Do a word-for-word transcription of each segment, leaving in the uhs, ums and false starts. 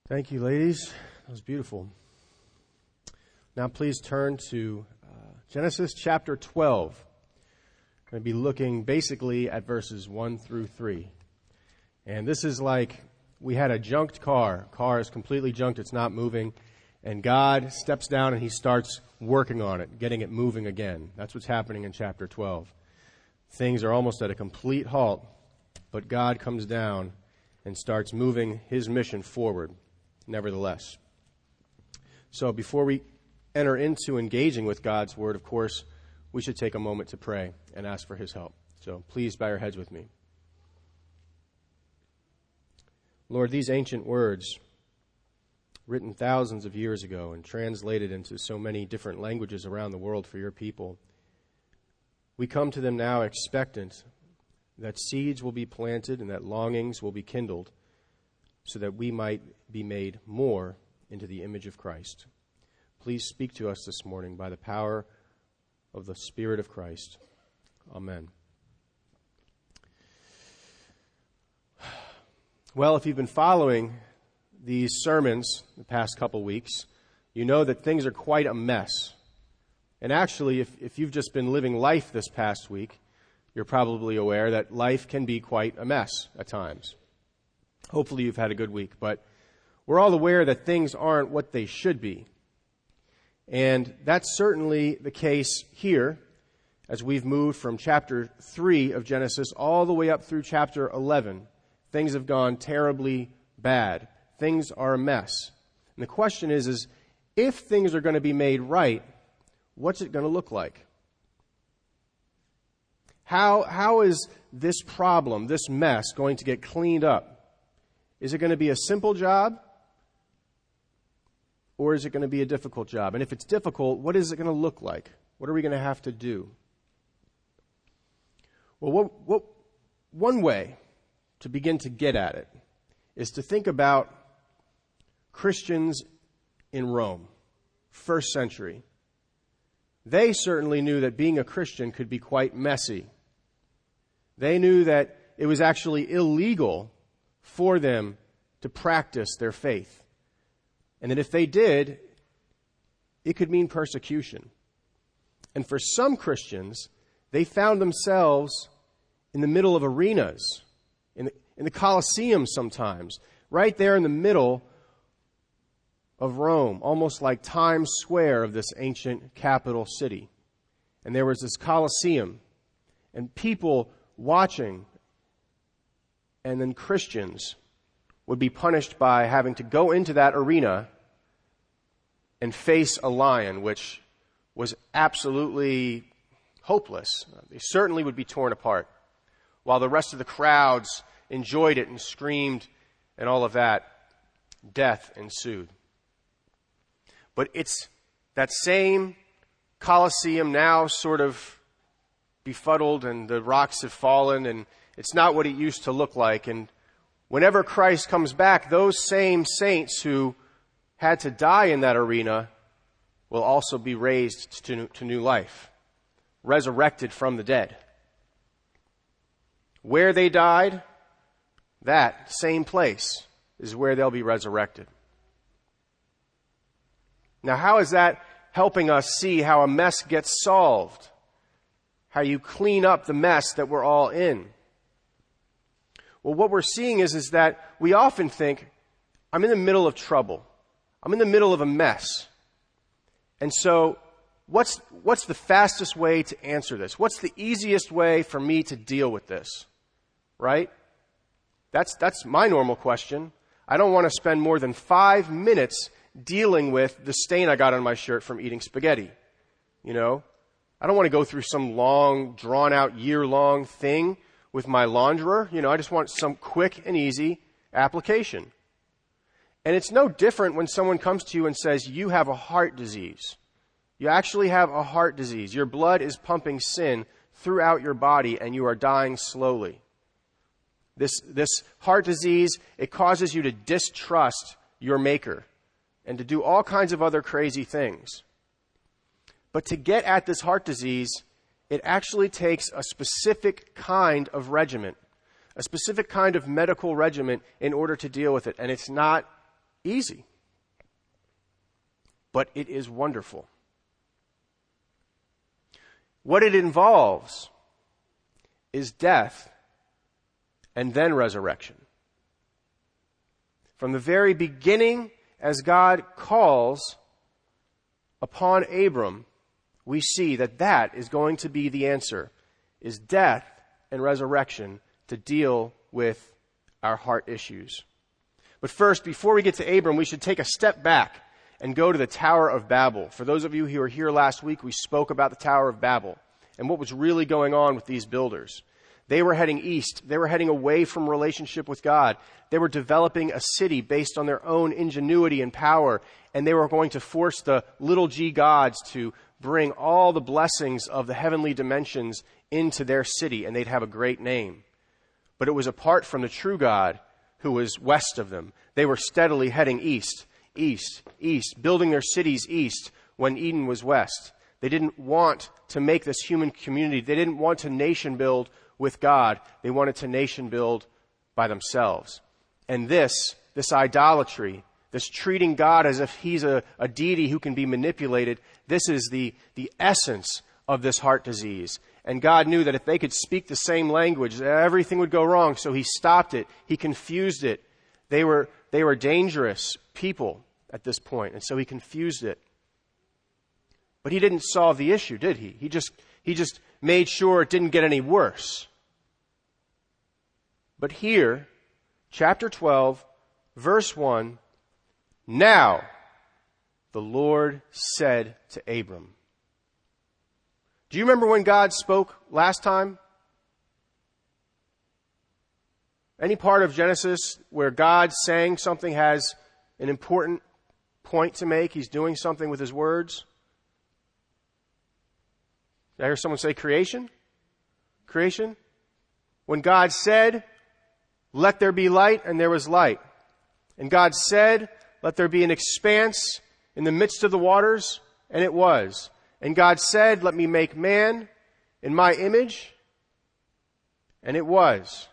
Thank you, ladies. That was beautiful. Now please turn to uh, Genesis chapter twelve. I'm going to be looking basically at verses one through three. And this is like we had a junked car. Car is completely junked. It's not moving. And God steps down and he starts working on it, getting it moving again. That's what's happening in chapter twelve. Things are almost at a complete halt, but God comes down and starts moving his mission forward, nevertheless. So before we enter into engaging with God's word, of course, we should take a moment to pray and ask for his help. So please bow your heads with me. Lord, these ancient words, written thousands of years ago and translated into so many different languages around the world for your people, we come to them now expectant that seeds will be planted and that longings will be kindled so that we might be made more into the image of Christ. Please speak to us this morning by the power of the Spirit of Christ. Amen. Well, if you've been following these sermons the past couple weeks, you know that things are quite a mess. And actually, if, if you've just been living life this past week, you're probably aware that life can be quite a mess at times. Hopefully you've had a good week, but we're all aware that things aren't what they should be. And that's certainly the case here as we've moved from chapter three of Genesis all the way up through chapter eleven. Things have gone terribly bad. Things are a mess. And the question is, is if things are going to be made right, what's it going to look like? How, how is this problem, this mess, going to get cleaned up? Is it going to be a simple job? Or is it going to be a difficult job? And if it's difficult, what is it going to look like? What are we going to have to do? Well, what, what, one way to begin to get at it is to think about Christians in Rome, first century. They certainly knew that being a Christian could be quite messy. They knew that it was actually illegal for them to practice their faith. And that if they did, it could mean persecution. And for some Christians, they found themselves in the middle of arenas, in the, in the Colosseum sometimes, right there in the middle of Rome, almost like Times Square of this ancient capital city. And there was this Colosseum, and people watching, and then Christians would be punished by having to go into that arena and face a lion, which was absolutely hopeless. They certainly would be torn apart, while the rest of the crowds enjoyed it and screamed and all of that. Death ensued. But it's that same Colosseum now sort of befuddled, and the rocks have fallen, and it's not what it used to look like. And whenever Christ comes back, those same saints who had to die in that arena will also be raised to, to new life, resurrected from the dead. Where they died, that same place is where they'll be resurrected. Now, how is that helping us see how a mess gets solved? How you clean up the mess that we're all in? Well, what we're seeing is, is that we often think, I'm in the middle of trouble. I'm in the middle of a mess. And so, what's, what's the fastest way to answer this? What's the easiest way for me to deal with this? Right? That's, that's my normal question. I don't want to spend more than five minutes dealing with the stain I got on my shirt from eating spaghetti. You know? I don't want to go through some long, drawn-out, year-long thing with my launderer. You know, I just want some quick and easy application. And it's no different when someone comes to you and says, you have a heart disease. You actually have a heart disease. Your blood is pumping sin throughout your body and you are dying slowly. This, this heart disease, it causes you to distrust your maker and to do all kinds of other crazy things. But to get at this heart disease, it actually takes a specific kind of regimen, a specific kind of medical regimen in order to deal with it. And it's not easy. But it is wonderful. What it involves is death and then resurrection. From the very beginning, as God calls upon Abram, we see that that is going to be the answer, is death and resurrection to deal with our heart issues. But first, before we get to Abram, we should take a step back and go to the Tower of Babel. For those of you who were here last week, we spoke about the Tower of Babel and what was really going on with these builders. They were heading east. They were heading away from relationship with God. They were developing a city based on their own ingenuity and power, and they were going to force the little g gods to bring all the blessings of the heavenly dimensions into their city, and they'd have a great name. But it was apart from the true God who was west of them. They were steadily heading east, east, east, building their cities east when Eden was west. They didn't want to make this human community. They didn't want to nation build with God. They wanted to nation build by themselves. And this, this idolatry, this treating God as if he's a, a deity who can be manipulated, this is the, the essence of this heart disease. And God knew that if they could speak the same language, everything would go wrong. So he stopped it. He confused it. They were, they were dangerous people at this point, and so he confused it. But he didn't solve the issue, did he? He just, he just made sure it didn't get any worse. But here, chapter twelve, verse one, now the Lord said to Abram. Do you remember when God spoke last time? Any part of Genesis where God saying something has an important point to make? He's doing something with his words? Did I hear someone say creation? Creation? When God said, let there be light, and there was light. And God said, let there be an expanse in the midst of the waters, and it was. And God said, let me make man in my image, and it was.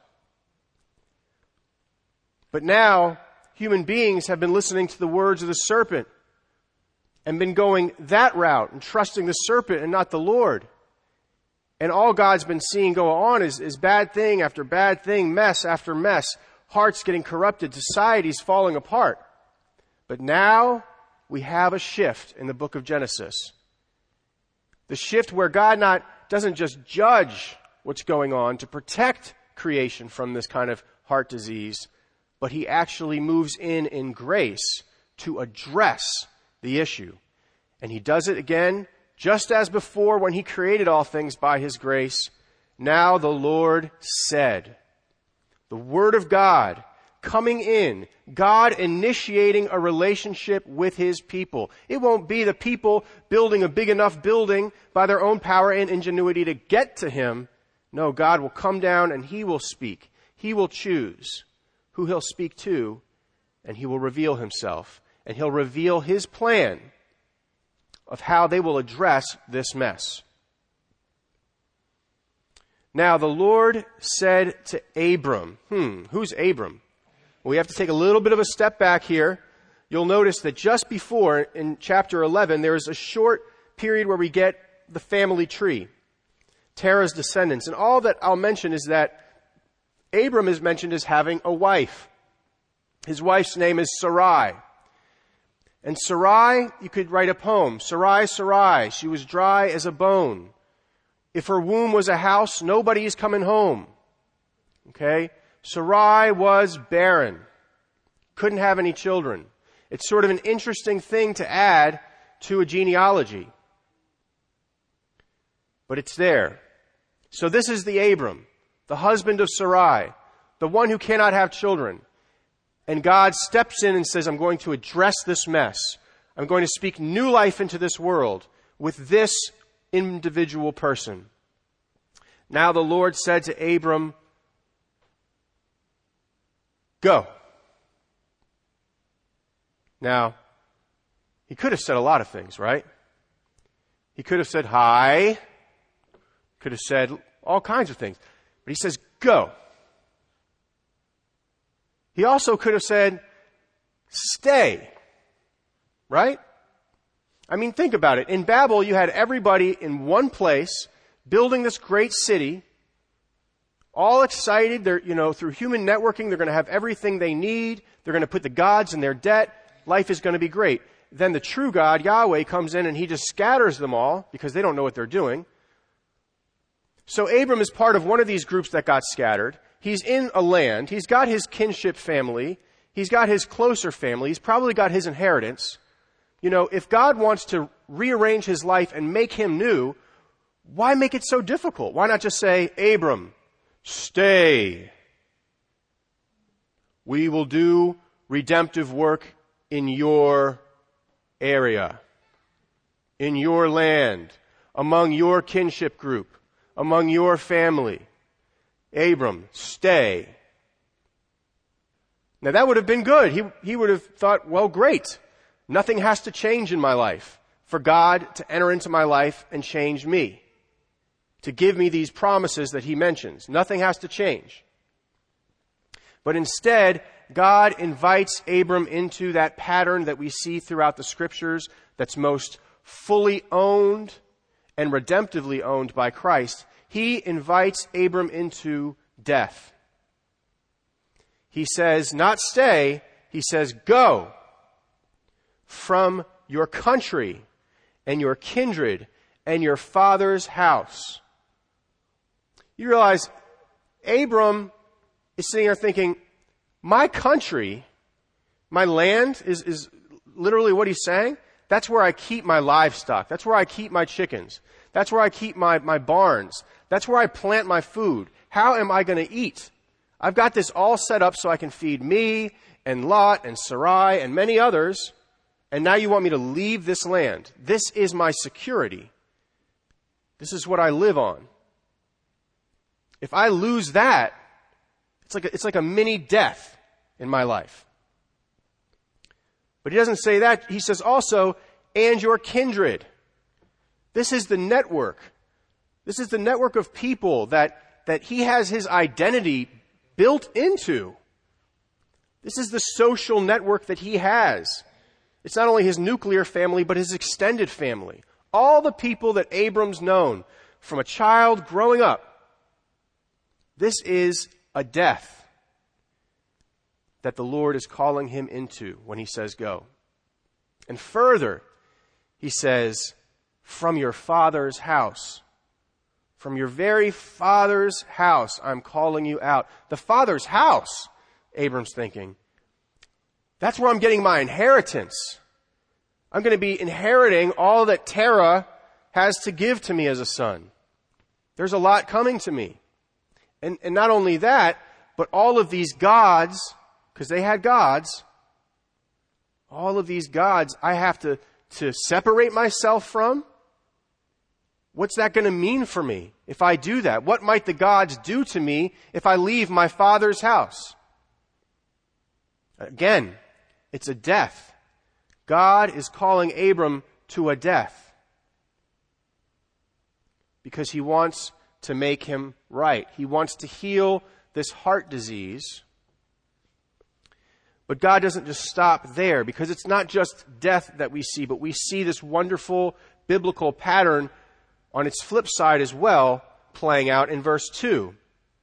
But now, human beings have been listening to the words of the serpent and been going that route and trusting the serpent and not the Lord. And all God's been seeing go on is, is bad thing after bad thing, mess after mess, hearts getting corrupted, societies falling apart. But now we have a shift in the book of Genesis. The shift where God not doesn't just judge what's going on to protect creation from this kind of heart disease, but he actually moves in in grace to address the issue. And he does it again, just as before when he created all things by his grace. Now the Lord said, the word of God coming in, God initiating a relationship with his people. It won't be the people building a big enough building by their own power and ingenuity to get to him. No, God will come down and he will speak. He will choose who he'll speak to, and he will reveal himself. And he'll reveal his plan of how they will address this mess. Now the Lord said to Abram, hmm, who's Abram? Well, we have to take a little bit of a step back here. You'll notice that just before, in chapter eleven, there is a short period where we get the family tree, Terah's descendants. And all that I'll mention is that Abram is mentioned as having a wife. His wife's name is Sarai. And Sarai, you could write a poem. Sarai, Sarai, she was dry as a bone. If her womb was a house, nobody's coming home. Okay? Sarai was barren. Couldn't have any children. It's sort of an interesting thing to add to a genealogy. But it's there. So this is the Abram, the husband of Sarai, the one who cannot have children. And God steps in and says, I'm going to address this mess. I'm going to speak new life into this world with this individual person. Now the Lord said to Abram, go. Now, he could have said a lot of things, right? He could have said hi. Could have said all kinds of things. But he says, go. He also could have said, stay. Right? I mean, think about it. In Babel, you had everybody in one place building this great city, all excited. They're, you know, through human networking, they're going to have everything they need. They're going to put the gods in their debt. Life is going to be great. Then the true God, Yahweh, comes in and he just scatters them all because they don't know what they're doing. So Abram is part of one of these groups that got scattered. He's in a land. He's got his kinship family. He's got his closer family. He's probably got his inheritance. You know, if God wants to rearrange his life and make him new, why make it so difficult? Why not just say, Abram, stay. We will do redemptive work in your area, in your land, among your kinship group, among your family. Abram, stay. Now that would have been good. He, he would have thought, well, great. Nothing has to change in my life for God to enter into my life and change me, to give me these promises that he mentions. Nothing has to change. But instead, God invites Abram into that pattern that we see throughout the scriptures that's most fully owned and redemptively owned by Christ. He invites Abram into death. He says, not stay, he says, go from your country and your kindred and your father's house. You realize Abram is sitting there thinking, my country, my land is, is literally what he's saying. That's where I keep my livestock. That's where I keep my chickens. That's where I keep my, my barns. That's where I plant my food. How am I going to eat? I've got this all set up so I can feed me and Lot and Sarai and many others. And now you want me to leave this land. This is my security. This is what I live on. If I lose that, it's like a, it's like a mini death in my life. But he doesn't say that. He says also, and your kindred. This is the network. This is the network of people that, that he has his identity built into. This is the social network that he has. It's not only his nuclear family, but his extended family. All the people that Abram's known from a child growing up. This is a death that the Lord is calling him into when he says go. And further, he says, from your father's house. From your very father's house, I'm calling you out. The father's house, Abram's thinking. That's where I'm getting my inheritance. I'm going to be inheriting all that Terah has to give to me as a son. There's a lot coming to me. And, and not only that, but all of these gods, because they had gods, all of these gods I have to, to separate myself from. What's that going to mean for me if I do that? What might the gods do to me if I leave my father's house? Again, it's a death. God is calling Abram to a death because he wants to make him right. He wants to heal this heart disease. But God doesn't just stop there, because it's not just death that we see, but we see this wonderful biblical pattern on its flip side as well, playing out in verse two.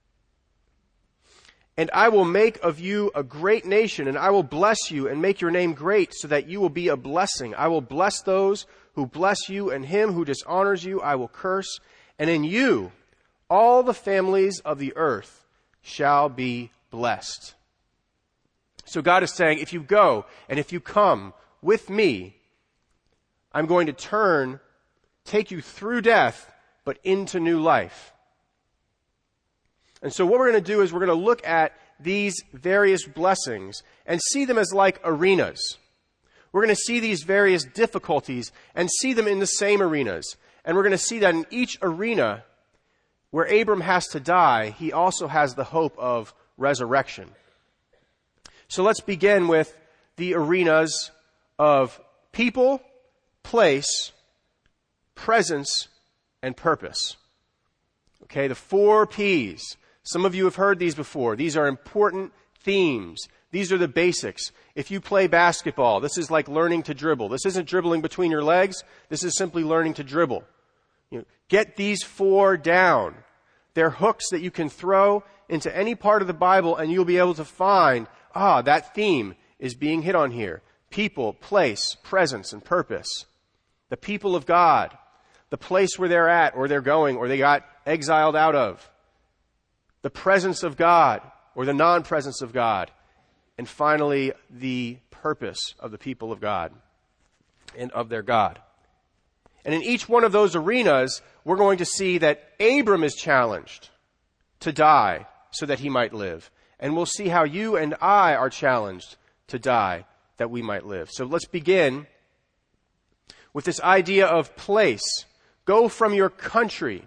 And I will make of you a great nation, and I will bless you and make your name great, so that you will be a blessing. I will bless those who bless you, and him who dishonors you I will curse. And in you all the families of the earth shall be blessed. So God is saying, if you go and if you come with me, I'm going to turn, take you through death, but into new life. And so what we're going to do is we're going to look at these various blessings and see them as like arenas. We're going to see these various difficulties and see them in the same arenas. And we're going to see that in each arena where Abram has to die, he also has the hope of resurrection. So let's begin with the arenas of people, place, presence, and purpose. Okay, the four P's. Some of you have heard these before. These are important themes, These are the basics. If you play basketball, this is like learning to dribble. This isn't dribbling between your legs. This is simply learning to dribble. You know, get these four down. They're hooks that you can throw into any part of the Bible and you'll be able to find, ah, that theme is being hit on here. People, place, presence, and purpose. The people of God. The place where they're at or they're going or they got exiled out of. The presence of God or the non-presence of God. And finally, the purpose of the people of God and of their God. And in each one of those arenas, we're going to see that Abram is challenged to die so that he might live. And we'll see how you and I are challenged to die that we might live. So let's begin with this idea of place. Go from your country.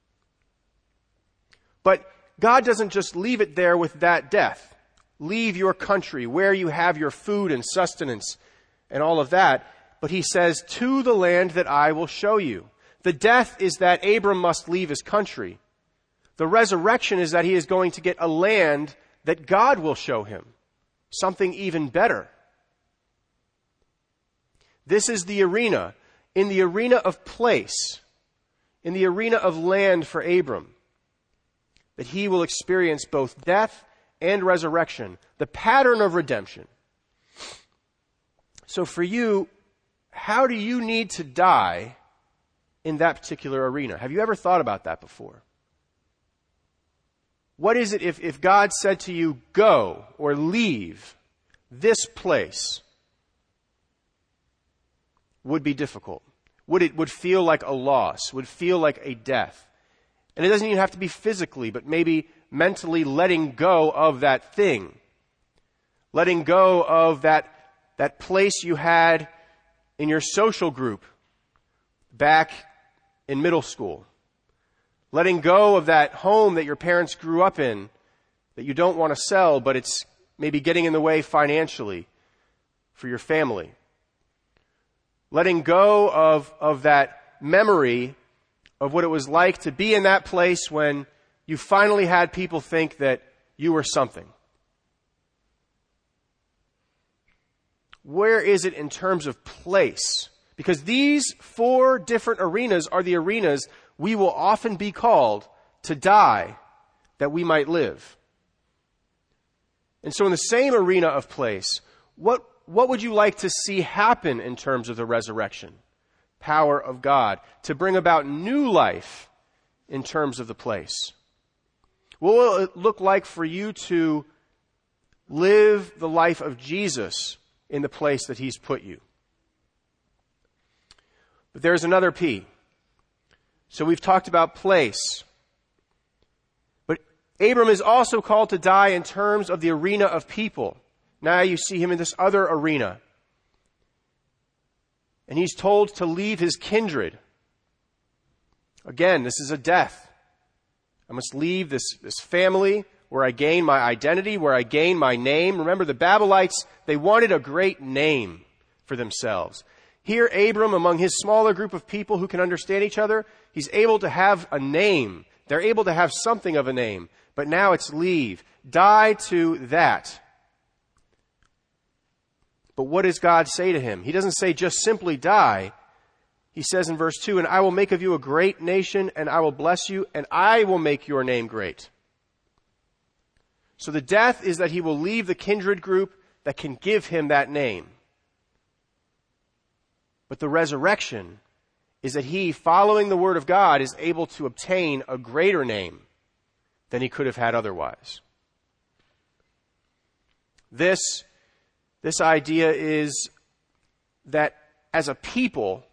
But God doesn't just leave it there with that death. Leave your country where you have your food and sustenance and all of that. But he says, to the land that I will show you. The death is that Abram must leave his country. The resurrection is that he is going to get a land that God will show him. Something even better. This is the arena. In the arena of place, in the arena of land for Abram, that he will experience both death and resurrection, the pattern of redemption. So for you, how do you need to die in that particular arena? Have you ever thought about that before? What is it if, if God said to you, go or leave this place? Would be difficult. Would it would feel like a loss, would feel like a death. And it doesn't even have to be physically, but maybe mentally letting go of that thing. Letting go of that, that place you had in your social group back in middle school. Letting go of that home that your parents grew up in that you don't want to sell, but it's maybe getting in the way financially for your family. Letting go of, of that memory of what it was like to be in that place when you finally had people think that you were something. Where is it in terms of place? Because these four different arenas are the arenas we will often be called to die that we might live. And so in the same arena of place, what, what would you like to see happen in terms of the resurrection? Power of God to bring about new life in terms of the place. What will it look like for you to live the life of Jesus in the place that he's put you? But there's another P. So we've talked about place. But Abram is also called to die in terms of the arena of people. Now you see him in this other arena. And he's told to leave his kindred. Again, this is a death. I must leave this, this family where I gain my identity, where I gain my name. Remember, the Babylonites, they wanted a great name for themselves. Here, Abram, among his smaller group of people who can understand each other, he's able to have a name. They're able to have something of a name. But now it's leave. Die to that. But what does God say to him? He doesn't say just simply die. He says in verse two, and I will make of you a great nation, and I will bless you, and I will make your name great. So the death is that he will leave the kindred group that can give him that name. But the resurrection is that he, following the word of God, is able to obtain a greater name than he could have had otherwise. This, this idea is that as a people,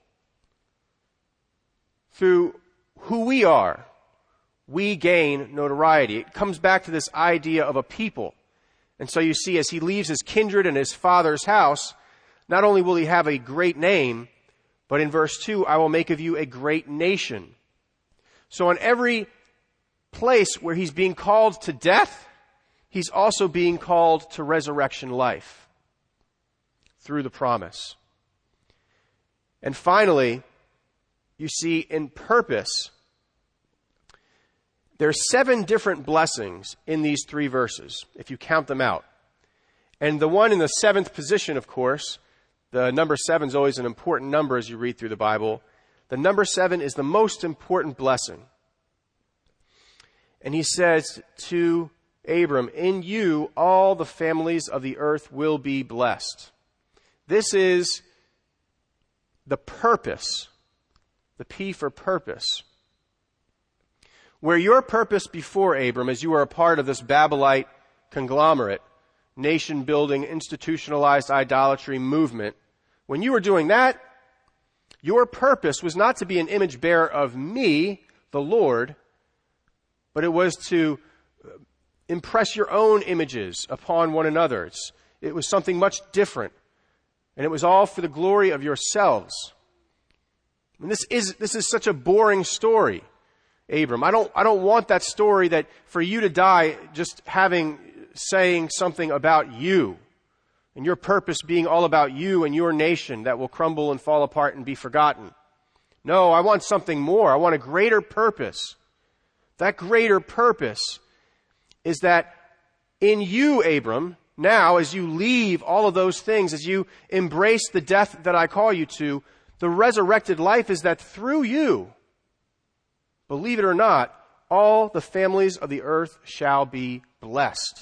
through who we are, we gain notoriety. It comes back to this idea of a people. And so you see, as he leaves his kindred and his father's house, not only will he have a great name, but in verse two, I will make of you a great nation. So in every place where he's being called to death, he's also being called to resurrection life through the promise. And finally, you see in purpose, there are seven different blessings in these three verses, if you count them out. And the one in the seventh position, of course, the number seven is always an important number as you read through the Bible. The number seven is the most important blessing. And he says to Abram, in you all the families of the earth will be blessed. This is the purpose, the P for purpose. Where your purpose before Abram, as you were a part of this Babylite conglomerate, nation-building, institutionalized idolatry movement, when you were doing that, your purpose was not to be an image bearer of me, the Lord, but it was to impress your own images upon one another. It's, it was something much different. And it was all for the glory of yourselves. And this is, this is such a boring story, Abram. I don't, I don't want that story that for you to die just having, saying something about you and your purpose being all about you and your nation that will crumble and fall apart and be forgotten. No, I want something more. I want a greater purpose. That greater purpose is that in you, Abram, now as you leave all of those things, as you embrace the death that I call you to, the resurrected life is that through you, believe it or not, all the families of the earth shall be blessed.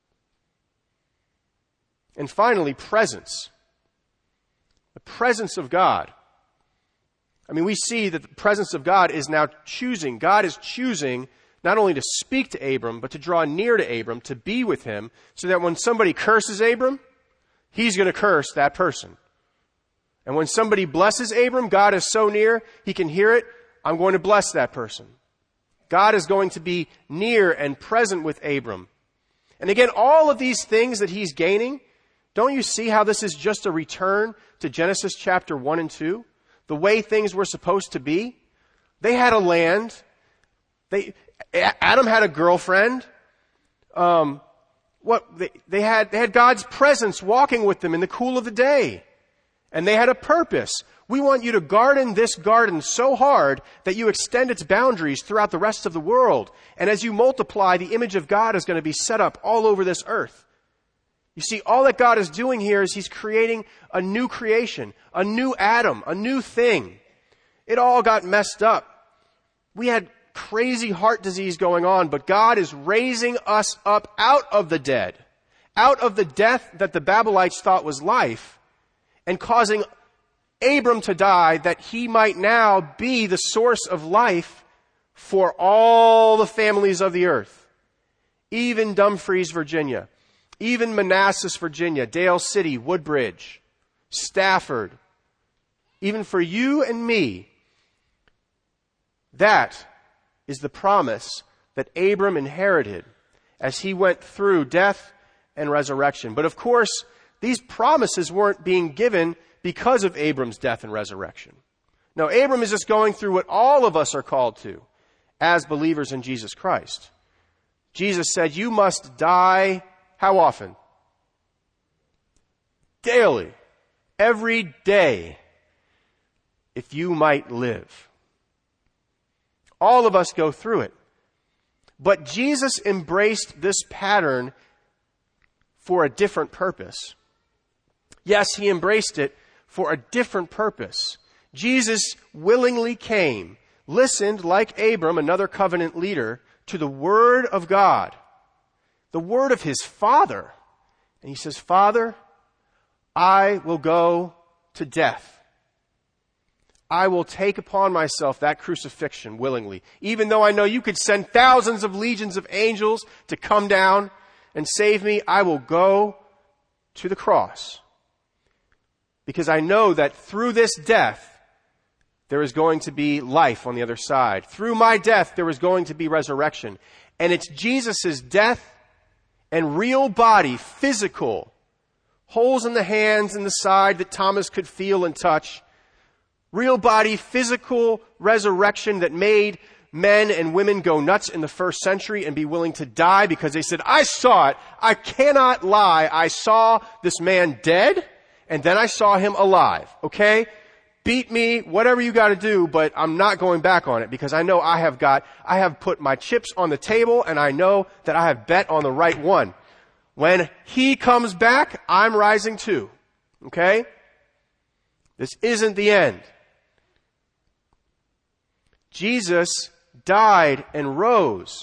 And finally, presence. The presence of God. I mean, we see that the presence of God is now choosing. God is choosing not only to speak to Abram, but to draw near to Abram, to be with him, so that when somebody curses Abram, he's going to curse that person. And when somebody blesses Abram, God is so near, he can hear it, I'm going to bless that person. God is going to be near and present with Abram. And again, all of these things that he's gaining, don't you see how this is just a return to Genesis chapter one and two? The way things were supposed to be? They had a land. They, Adam had a girlfriend. Um, what they, they had, they had God's presence walking with them in the cool of the day. And they had a purpose. We want you to garden this garden so hard that you extend its boundaries throughout the rest of the world. And as you multiply, the image of God is going to be set up all over this earth. You see, all that God is doing here is he's creating a new creation, a new Adam, a new thing. It all got messed up. We had crazy heart disease going on, but God is raising us up out of the dead, out of the death that the Babylonites thought was life, and causing Abram to die that he might now be the source of life for all the families of the earth. Even Dumfries, Virginia. Even Manassas, Virginia. Dale City, Woodbridge, Stafford. Even for you and me. That is the promise that Abram inherited as he went through death and resurrection. But of course, these promises weren't being given because of Abram's death and resurrection. No, Abram is just going through what all of us are called to as believers in Jesus Christ. Jesus said, you must die how often? Daily. Every day. If you might live. All of us go through it. But Jesus embraced this pattern for a different purpose. Yes, he embraced it for a different purpose. Jesus willingly came, listened like Abram, another covenant leader, to the word of God, the word of his Father. And he says, Father, I will go to death. I will take upon myself that crucifixion willingly. Even though I know you could send thousands of legions of angels to come down and save me, I will go to the cross. Because I know that through this death, there is going to be life on the other side. Through my death, there is going to be resurrection. And it's Jesus' death and real body, physical, holes in the hands and the side that Thomas could feel and touch, real body, physical resurrection that made men and women go nuts in the first century and be willing to die because they said, I saw it. I cannot lie. I saw this man dead and then I saw him alive. Okay? Beat me, whatever you got to do, but I'm not going back on it because I know I have got, I have put my chips on the table and I know that I have bet on the right one. When he comes back, I'm rising too. Okay? This isn't the end. Jesus died and rose.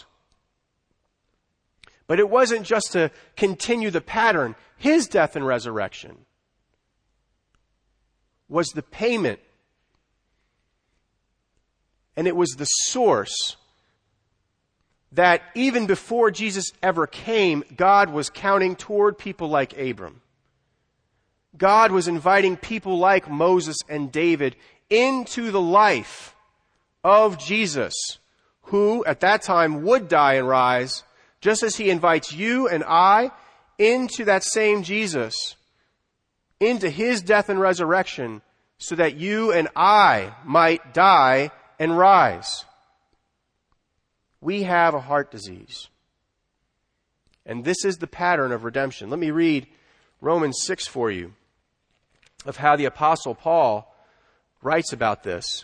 But it wasn't just to continue the pattern. His death and resurrection was the payment. And it was the source that even before Jesus ever came, God was counting toward people like Abram. God was inviting people like Moses and David into the life of Jesus, who at that time would die and rise, just as he invites you and I into that same Jesus, into his death and resurrection, so that you and I might die and rise. We have a heart disease. And this is the pattern of redemption. Let me read Romans six for you, of how the Apostle Paul writes about this.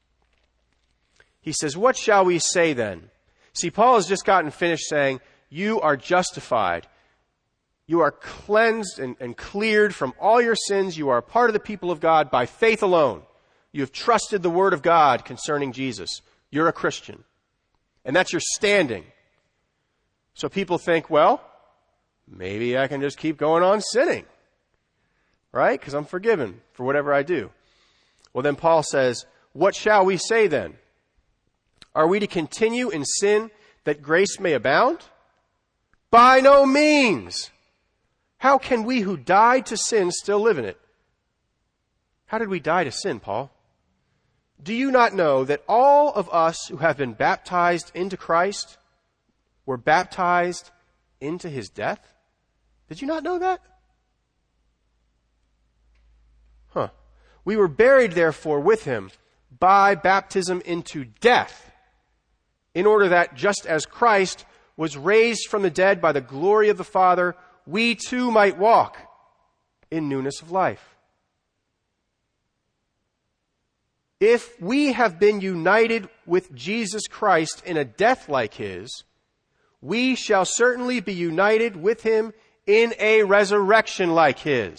He says, what shall we say then? See, Paul has just gotten finished saying, you are justified. You are cleansed and, and cleared from all your sins. You are a part of the people of God by faith alone. You have trusted the word of God concerning Jesus. You're a Christian. And that's your standing. So people think, well, maybe I can just keep going on sinning. Right? Because I'm forgiven for whatever I do. Well, then Paul says, what shall we say then? Are we to continue in sin that grace may abound? By no means. How can we who died to sin still live in it? How did we die to sin, Paul? Do you not know that all of us who have been baptized into Christ were baptized into his death? Did you not know that? Huh. We were buried, therefore, with him by baptism into death, in order that just as Christ was raised from the dead by the glory of the Father, we too might walk in newness of life. If we have been united with Jesus Christ in a death like his, we shall certainly be united with him in a resurrection like his.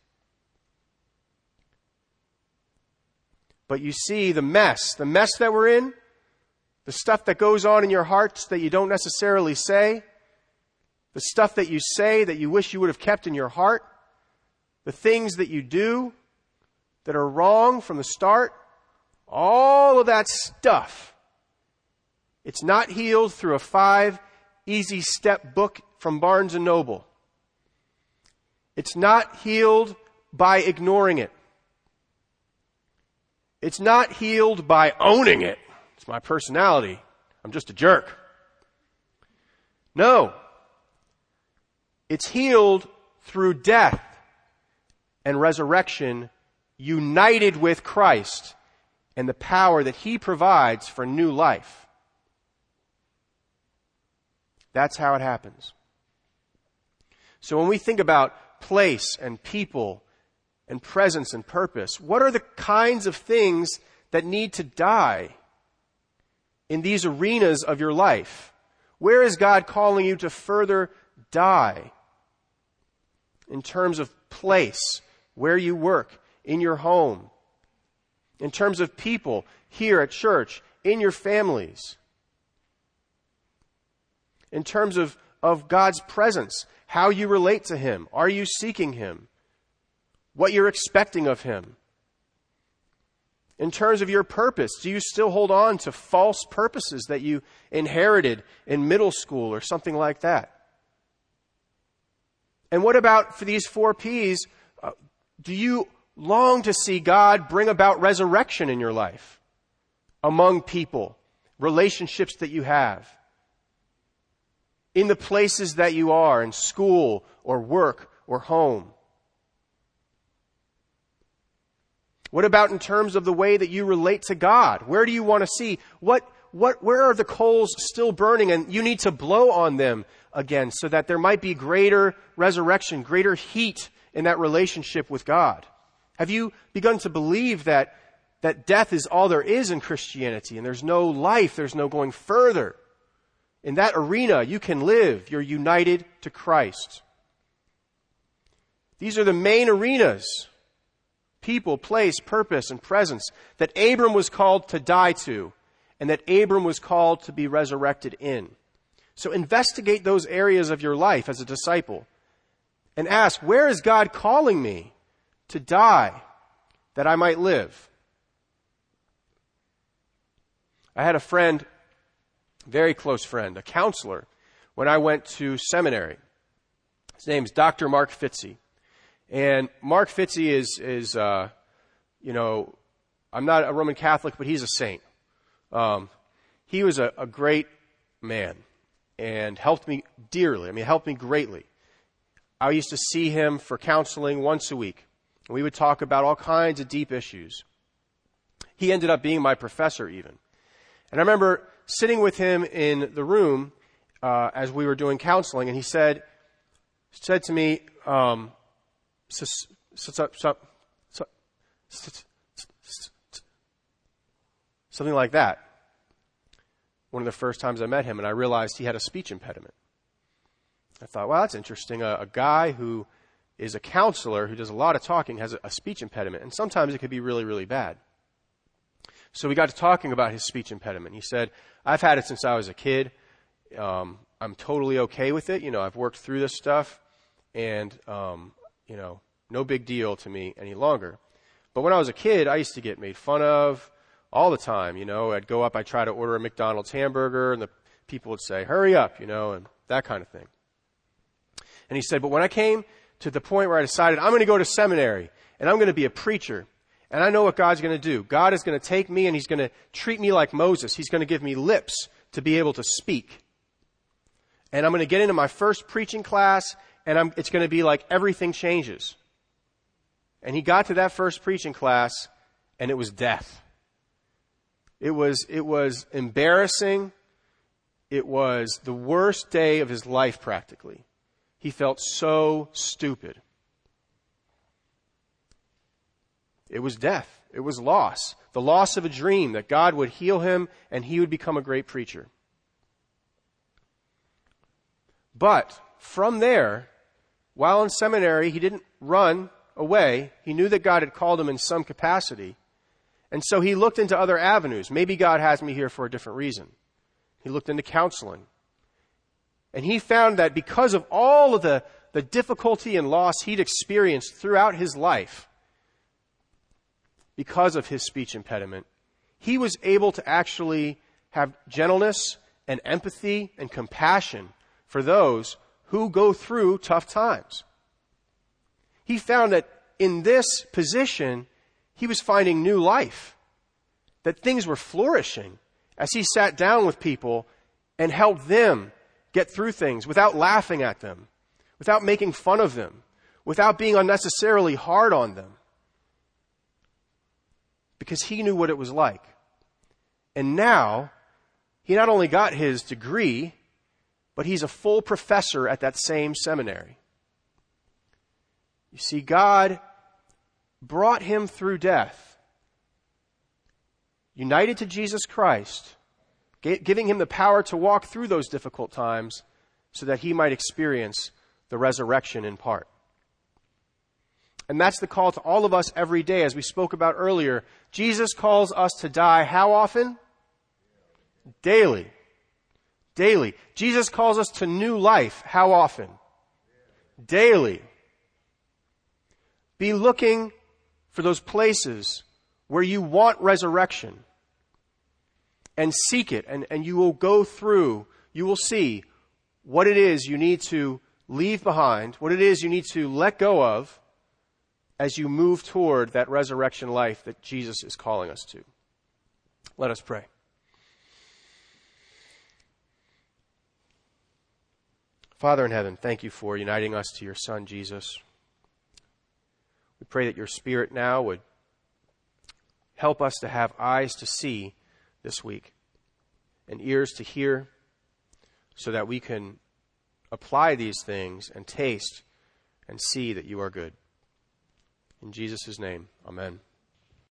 But you see the mess, the mess that we're in, the stuff that goes on in your hearts that you don't necessarily say, the stuff that you say that you wish you would have kept in your heart, the things that you do that are wrong from the start, all of that stuff, it's not healed through a five easy step book from Barnes and Noble. It's not healed by ignoring it. It's not healed by owning it. It's my personality. I'm just a jerk. No. It's healed through death and resurrection, united with Christ and the power that he provides for new life. That's how it happens. So when we think about place and people and presence and purpose, what are the kinds of things that need to die in these arenas of your life? Where is God calling you to further die? In terms of place, where you work, in your home. In terms of people, here at church, in your families. In terms of, of God's presence, how you relate to him. Are you seeking him? What you're expecting of him. In terms of your purpose, do you still hold on to false purposes that you inherited in middle school or something like that? And what about for these four P's? Uh, do you long to see God bring about resurrection in your life? Among people, relationships that you have, in the places that you are, in school or work or home? What about in terms of the way that you relate to God? Where do you want to see? What, what, where are the coals still burning and you need to blow on them again so that there might be greater resurrection, greater heat in that relationship with God? Have you begun to believe that, that death is all there is in Christianity and there's no life, there's no going further? In that arena, you can live. You're united to Christ. These are the main arenas, people, place, purpose, and presence, that Abram was called to die to, and that Abram was called to be resurrected in. So investigate those areas of your life as a disciple and ask, where is God calling me to die that I might live? I had a friend, very close friend, a counselor, when I went to seminary. His name is Doctor Mark Fitzy. And Mark Fitzy is, is uh, you know, I'm not a Roman Catholic, but he's a saint. Um, he was a, a great man and helped me dearly. I mean, helped me greatly. I used to see him for counseling once a week. We would talk about all kinds of deep issues. He ended up being my professor even. And I remember sitting with him in the room uh, as we were doing counseling, and he said, said to me, um, something like that. One of the first times I met him, and I realized he had a speech impediment. I thought, well, that's interesting. A, a guy who is a counselor, who does a lot of talking, has a, a speech impediment. And sometimes it could be really, really bad. So we got to talking about his speech impediment. He said, I've had it since I was a kid. Um, I'm totally okay with it. You know, I've worked through this stuff. And, um, you know, no big deal to me any longer. But when I was a kid, I used to get made fun of all the time. You know, I'd go up, I'd try to order a McDonald's hamburger, and the people would say, hurry up, you know, and that kind of thing. And he said, but when I came to the point where I decided I'm going to go to seminary and I'm going to be a preacher, and I know what God's going to do. God is going to take me and he's going to treat me like Moses. He's going to give me lips to be able to speak. And I'm going to get into my first preaching class, and I'm, it's going to be like everything changes. And he got to that first preaching class, and it was death. It was, it was embarrassing. It was the worst day of his life, practically. He felt so stupid. It was death. It was loss. The loss of a dream that God would heal him and he would become a great preacher. But from there, while in seminary, he didn't run away. He knew that God had called him in some capacity. And so he looked into other avenues. Maybe God has me here for a different reason. He looked into counseling. And he found that because of all of the, the difficulty and loss he'd experienced throughout his life, because of his speech impediment, he was able to actually have gentleness and empathy and compassion for those who go through tough times. He found that in this position, he was finding new life, that things were flourishing as he sat down with people and helped them get through things without laughing at them, without making fun of them, without being unnecessarily hard on them. Because he knew what it was like. And now, he not only got his degree, but he's a full professor at that same seminary. You see, God brought him through death, united to Jesus Christ, giving him the power to walk through those difficult times so that he might experience the resurrection in part. And that's the call to all of us every day, as we spoke about earlier. Jesus calls us to die how often? Daily. Daily. Jesus calls us to new life how often? Daily. Be looking for those places where you want resurrection and seek it, and, and you will go through, you will see what it is you need to leave behind, what it is you need to let go of, as you move toward that resurrection life that Jesus is calling us to. Let us pray. Father in heaven, thank you for uniting us to your Son, Jesus. We pray that your Spirit now would help us to have eyes to see this week and ears to hear, so that we can apply these things and taste and see that you are good. In Jesus' name, amen.